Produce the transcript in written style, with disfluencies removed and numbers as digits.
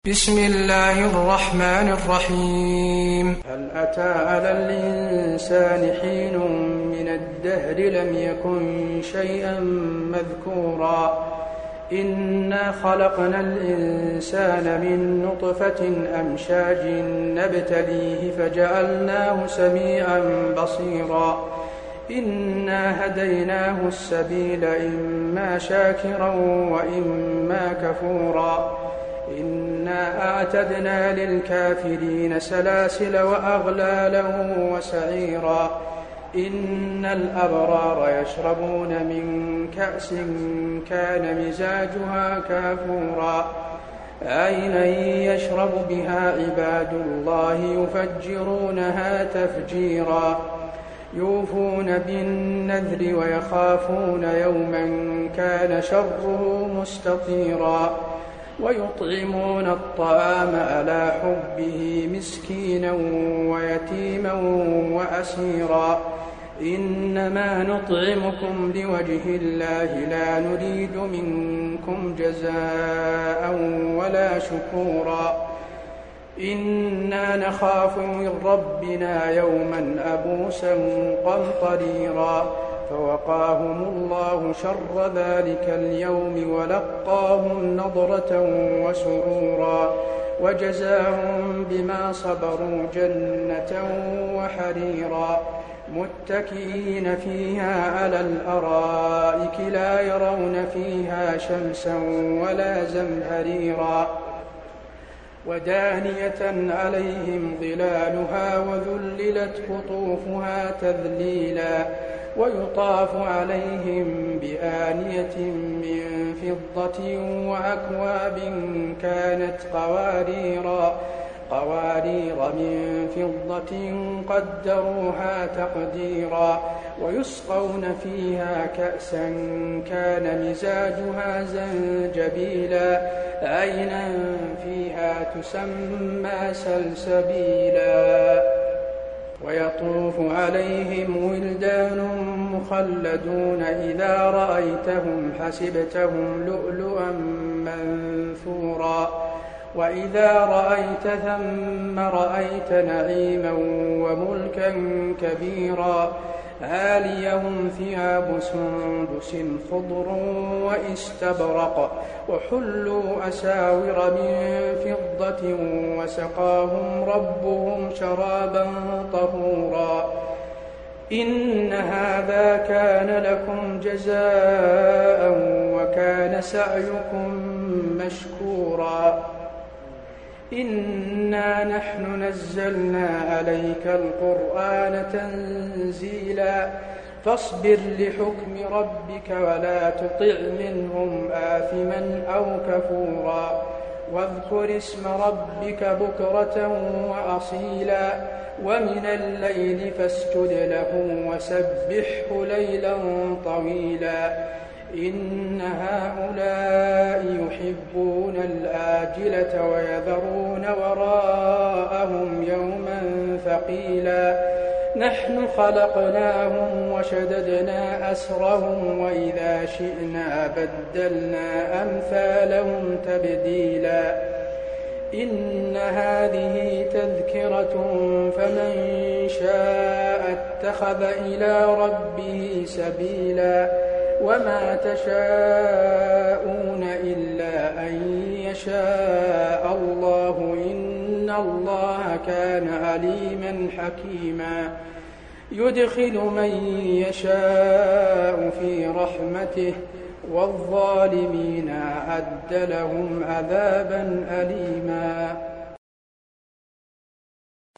بسم الله الرحمن الرحيم. هل أتى على الإنسان حين من الدهر لم يكن شيئا مذكورا إنا خلقنا الإنسان من نطفة أمشاج نبتليه فجعلناه سميعا بصيرا إنا هديناه السبيل إما شاكرا وإما كفورا إنا أعتدنا للكافرين سلاسل وأغلالا وسعيرا إن الأبرار يشربون من كأس كان مزاجها كافورا عينا يشرب بها عباد الله يفجرونها تفجيرا يوفون بالنذر ويخافون يوما كان شره مستطيرا ويطعمون الطعام على حبه مسكينا ويتيما وأسيرا إنما نطعمكم لوجه الله لا نريد منكم جزاء ولا شكورا إنا نخاف من ربنا يوما أبوسا قمطريرا فوقاهم الله شر ذلك اليوم ولقاهم نضرة وسرورا وجزاهم بما صبروا جنة وحريرا متكئين فيها على الأرائك لا يرون فيها شمسا ولا زمهريرا ودانية عليهم ظلالها وذللت قطوفها تذليلا ويطاف عليهم بآنية من فضة وأكواب كانت قوارير من فضة قدروها تقديرا ويسقون فيها كأسا كان مزاجها زنجبيلا عينا فيها تسمى سلسبيلا ويطوف عليهم ولدان مخلدون إذا رأيتهم حسبتهم لؤلؤا منثورا وإذا رأيت ثم رأيت نعيما وملكا كبيرا عاليهم ثياب سندس خضر واستبرق وحلوا أساور من فضة وسقاهم ربهم شرابا طهورا إن هذا كان لكم جزاء وكان سعيكم مشكورا إنا نحن نزلنا عليك القرآن تنزيلا فاصبر لحكم ربك ولا تطع منهم آثما أو كفورا واذكر اسم ربك بكرة وأصيلا ومن الليل فاسجد له وسبحه ليلا طويلا إن هؤلاء يحبون الآجلة ويذرون وراءهم يوما ثقيلا نحن خلقناهم وشددنا أسرهم وإذا شئنا بدلنا أمثالهم تبديلا إن هذه تذكرة فمن شاء اتخذ إلى ربه سبيلا وما تشاءون إلا أن يشاء الله إن الله كان عليما حكيما يدخل من يشاء في رحمته والظالمين أعد لهم عذابا أليما.